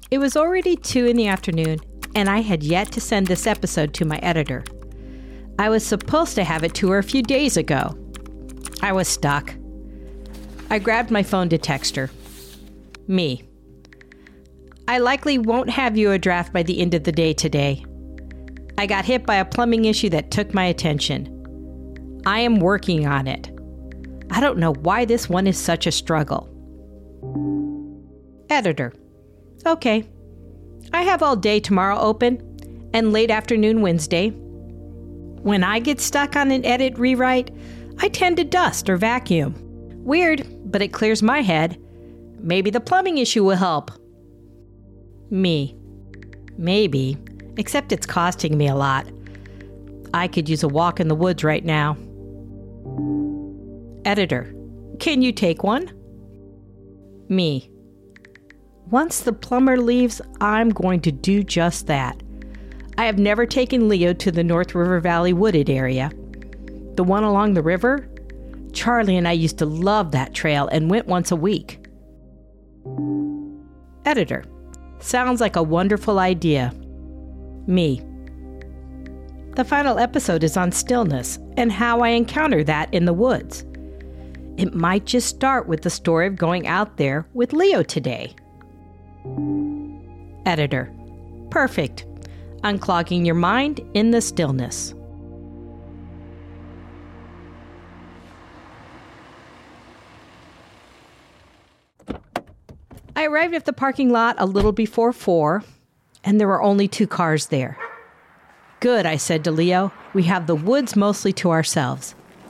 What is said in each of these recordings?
It was already 2 in the afternoon, and I had yet to send this episode to my editor. I was supposed to have it to her a few days ago. I was stuck. I grabbed my phone to text her. Me. I likely won't have you a draft by the end of the day today. I got hit by a plumbing issue that took my attention. I am working on it. I don't know why this one is such a struggle. Editor. Okay. I have all day tomorrow open and late afternoon Wednesday. When I get stuck on an edit rewrite, I tend to dust or vacuum. Weird, but it clears my head. Maybe the plumbing issue will help. Me. Maybe, except it's costing me a lot. I could use a walk in the woods right now. Editor. Can you take one? Me. Once the plumber leaves, I'm going to do just that. I have never taken Leo to the North River Valley wooded area. The one along the river? Charlie and I used to love that trail and went once a week. Editor. Sounds like a wonderful idea. Me. The final episode is on stillness and how I encounter that in the woods. It might just start with the story of going out there with Leo today. Editor. Perfect. Unclogging your mind in the stillness. I arrived at the parking lot a little before 4, and there were only 2 cars there. Good, I said to Leo. We have the woods mostly to ourselves.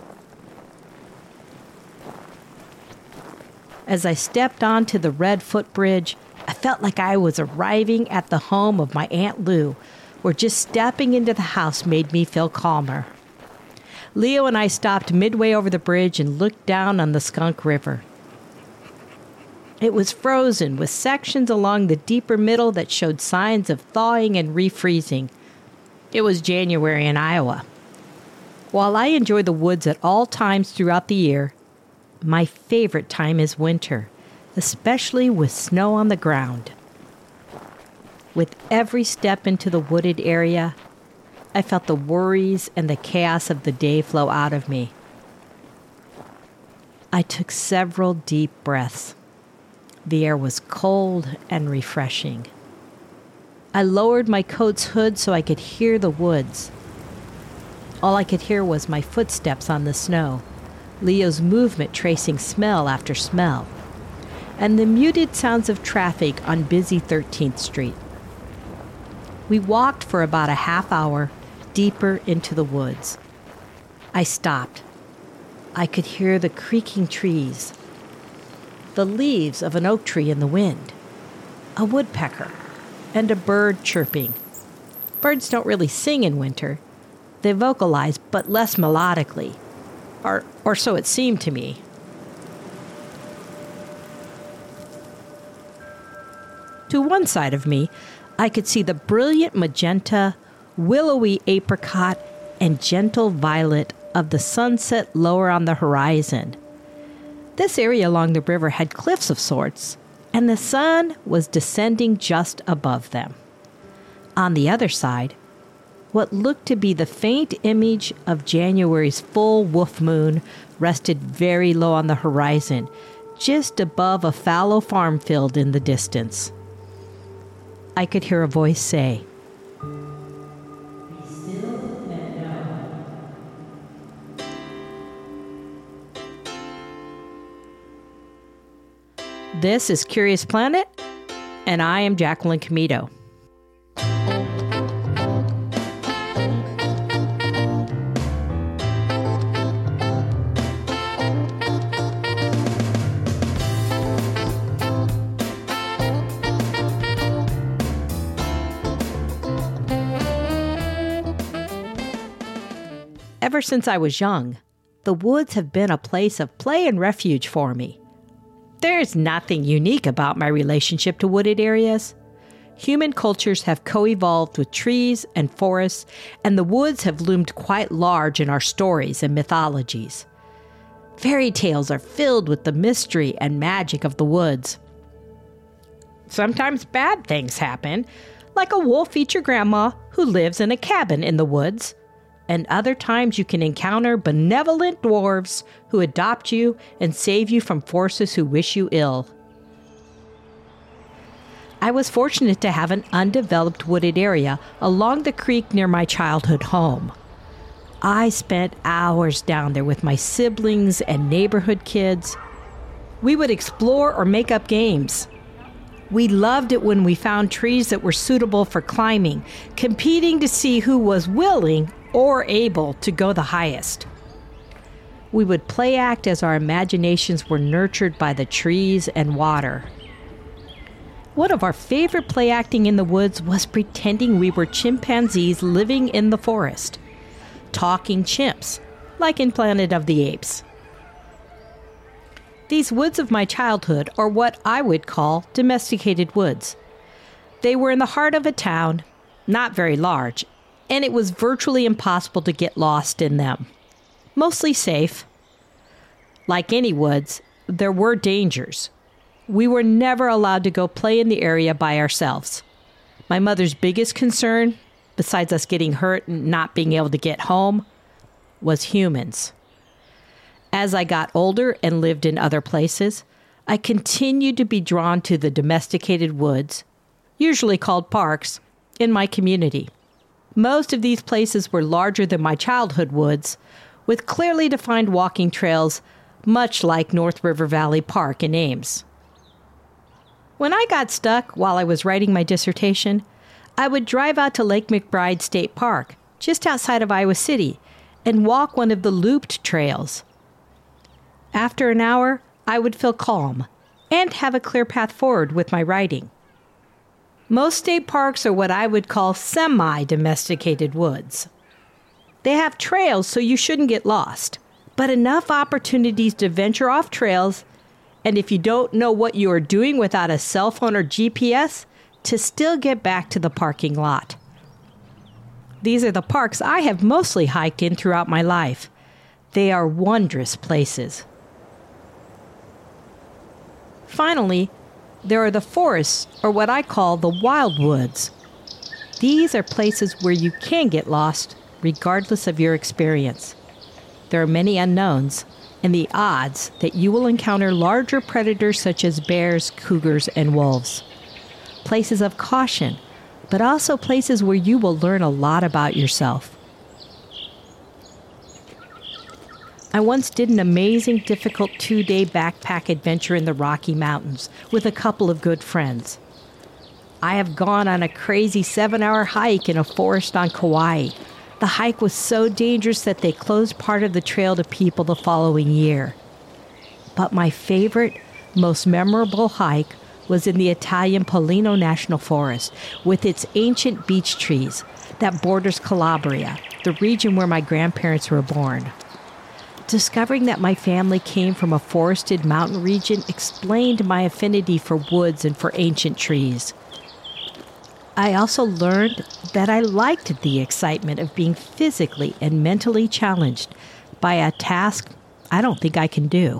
As I stepped onto the red footbridge, I felt like I was arriving at the home of my Aunt Lou, where just stepping into the house made me feel calmer. Leo and I stopped midway over the bridge and looked down on the Skunk River. It was frozen, with sections along the deeper middle that showed signs of thawing and refreezing. It was January in Iowa. While I enjoy the woods at all times throughout the year, my favorite time is winter, especially with snow on the ground. With every step into the wooded area, I felt the worries and the chaos of the day flow out of me. I took several deep breaths. The air was cold and refreshing. I lowered my coat's hood so I could hear the woods. All I could hear was my footsteps on the snow, Leo's movement tracing smell after smell, and the muted sounds of traffic on busy 13th Street. We walked for about a half hour deeper into the woods. I stopped. I could hear the creaking trees, the leaves of an oak tree in the wind, a woodpecker, and a bird chirping. Birds don't really sing in winter. They vocalize, but less melodically, or so it seemed to me. To one side of me, I could see the brilliant magenta, willowy apricot, and gentle violet of the sunset lower on the horizon. This area along the river had cliffs of sorts, and the sun was descending just above them. On the other side, what looked to be the faint image of January's full wolf moon rested very low on the horizon, just above a fallow farm field in the distance. I could hear a voice say, "Be still and know." This is Curious Planet, and I am Jacqueline Comito. Ever since I was young, the woods have been a place of play and refuge for me. There's nothing unique about my relationship to wooded areas. Human cultures have co-evolved with trees and forests, and the woods have loomed quite large in our stories and mythologies. Fairy tales are filled with the mystery and magic of the woods. Sometimes bad things happen, like a wolf eats your grandma who lives in a cabin in the woods. And other times you can encounter benevolent dwarves who adopt you and save you from forces who wish you ill. I was fortunate to have an undeveloped wooded area along the creek near my childhood home. I spent hours down there with my siblings and neighborhood kids. We would explore or make up games. We loved it when we found trees that were suitable for climbing, competing to see who was willing or able to go the highest. We would play act as our imaginations were nurtured by the trees and water. One of our favorite play acting in the woods was pretending we were chimpanzees living in the forest. Talking chimps, like in Planet of the Apes. These woods of my childhood are what I would call domesticated woods. They were in the heart of a town, not very large, and it was virtually impossible to get lost in them. Mostly safe. Like any woods, there were dangers. We were never allowed to go play in the area by ourselves. My mother's biggest concern, besides us getting hurt and not being able to get home, was humans. As I got older and lived in other places, I continued to be drawn to the domesticated woods, usually called parks, in my community. Most of these places were larger than my childhood woods, with clearly defined walking trails, much like North River Valley Park in Ames. When I got stuck while I was writing my dissertation, I would drive out to Lake McBride State Park, just outside of Iowa City, and walk one of the looped trails. After an hour, I would feel calm and have a clear path forward with my writing. Most state parks are what I would call semi-domesticated woods. They have trails so you shouldn't get lost, but enough opportunities to venture off trails, and if you don't know what you are doing without a cell phone or GPS, to still get back to the parking lot. These are the parks I have mostly hiked in throughout my life. They are wondrous places. Finally, there are the forests, or what I call the wild woods. These are places where you can get lost, regardless of your experience. There are many unknowns, and the odds that you will encounter larger predators such as bears, cougars, and wolves. Places of caution, but also places where you will learn a lot about yourself. I once did an amazing, difficult 2-day backpack adventure in the Rocky Mountains with a couple of good friends. I have gone on a crazy 7-hour hike in a forest on Kauai. The hike was so dangerous that they closed part of the trail to people the following year. But my favorite, most memorable hike was in the Italian Pollino National Forest with its ancient beech trees that borders Calabria, the region where my grandparents were born. Discovering that my family came from a forested mountain region explained my affinity for woods and for ancient trees. I also learned that I liked the excitement of being physically and mentally challenged by a task I don't think I can do.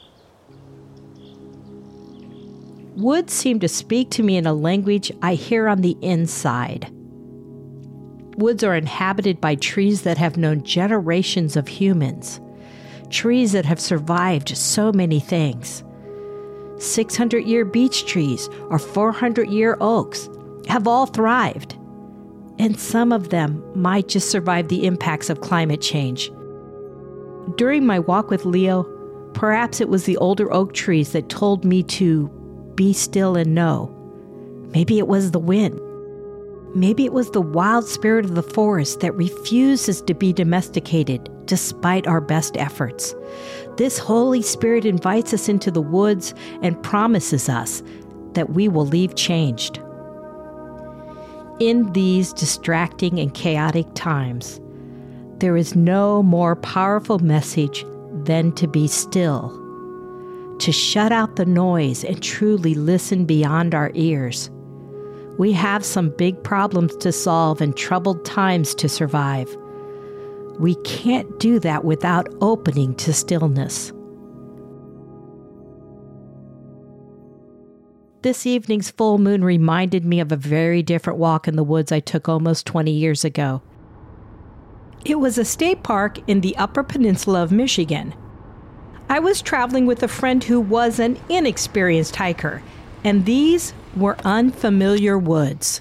Woods seem to speak to me in a language I hear on the inside. Woods are inhabited by trees that have known generations of humans. Trees that have survived so many things. 600-year beech trees or 400-year oaks have all thrived. And some of them might just survive the impacts of climate change. During my walk with Leo, perhaps it was the older oak trees that told me to be still and know. Maybe it was the wind. Maybe it was the wild spirit of the forest that refuses to be domesticated despite our best efforts. This Holy Spirit invites us into the woods and promises us that we will leave changed. In these distracting and chaotic times, there is no more powerful message than to be still, to shut out the noise and truly listen beyond our ears. We have some big problems to solve and troubled times to survive. We can't do that without opening to stillness. this evening's full moon reminded me of a very different walk in the woods I took almost 20 years ago. It was a state park in the Upper Peninsula of Michigan. I was traveling with a friend who was an inexperienced hiker, and these were unfamiliar woods.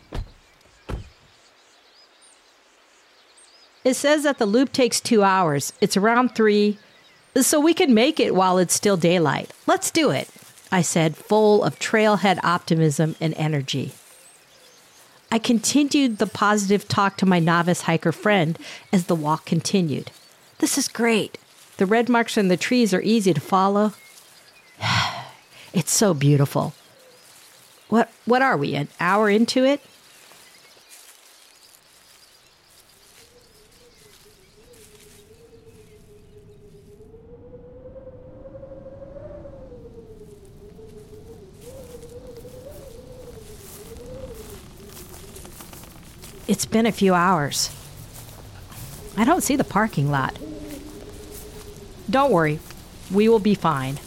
It says that the loop takes 2 hours. It's around 3, so we can make it while it's still daylight. Let's do it, I said, full of trailhead optimism and energy. I continued the positive talk to my novice hiker friend as the walk continued. This is great. The red marks on the trees are easy to follow. It's so beautiful. What are we, an hour into it? It's been a few hours. I don't see the parking lot. Don't worry, we will be fine.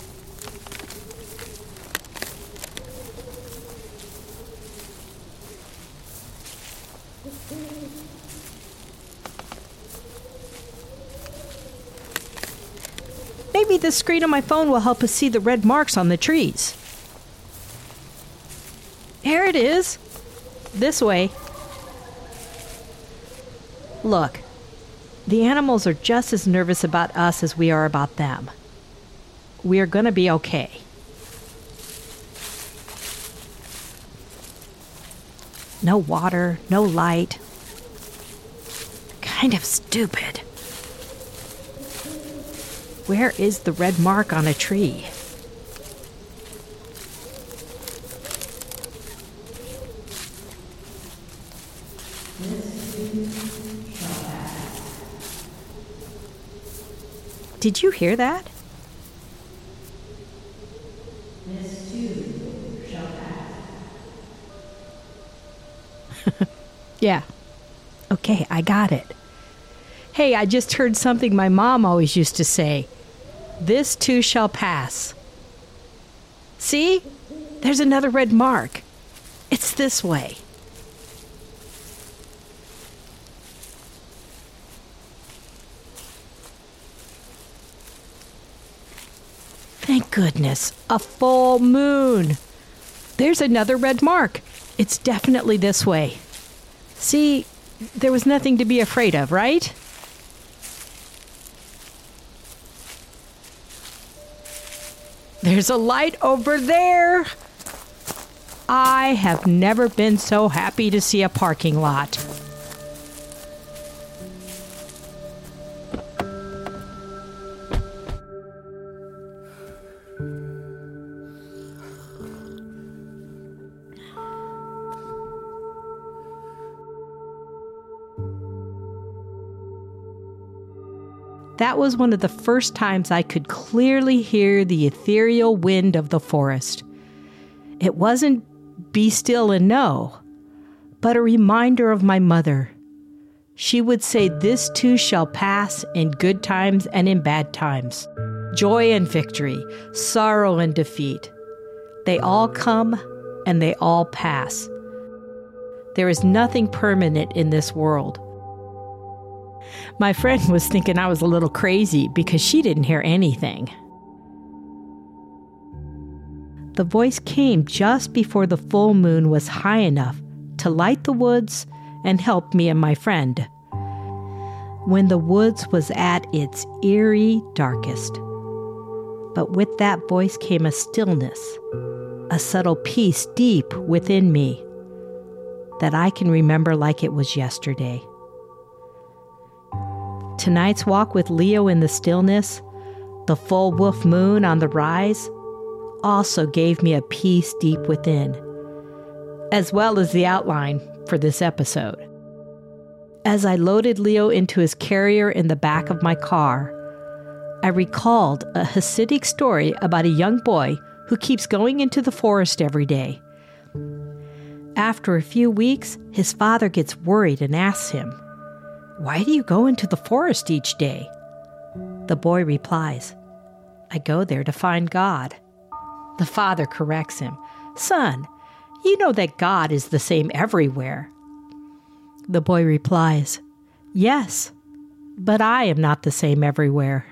Maybe the screen on my phone will help us see the red marks on the trees. Here it is. This way. Look, the animals are just as nervous about us as we are about them. We are going to be okay. No water, no light. Kind of stupid. Where is the red mark on a tree? Did you hear that? This too shall pass. Yeah. Okay, I got it. Hey, I just heard something my mom always used to say. This too shall pass. See? There's another red mark. It's this way. Thank goodness, a full moon. There's another red mark. It's definitely this way. See, there was nothing to be afraid of, right? There's a light over there. I have never been so happy to see a parking lot. That was one of the first times I could clearly hear the ethereal wind of the forest. It wasn't be still and know, but a reminder of my mother. She would say, this too shall pass in good times and in bad times, joy and victory, sorrow and defeat. They all come and they all pass. There is nothing permanent in this world. My friend was thinking I was a little crazy because she didn't hear anything. The voice came just before the full moon was high enough to light the woods and help me and my friend. When the woods was at its eerie darkest. But with that voice came a stillness, a subtle peace deep within me that I can remember like it was yesterday. Tonight's walk with Leo in the stillness, the full wolf moon on the rise, also gave me a peace deep within, as well as the outline for this episode. As I loaded Leo into his carrier in the back of my car, I recalled a Hasidic story about a young boy who keeps going into the forest every day. After a few weeks, his father gets worried and asks him, "Why do you go into the forest each day?" The boy replies, "I go there to find God." The father corrects him, Son, you know that God is the same everywhere. The boy replies, Yes, but I am not the same everywhere.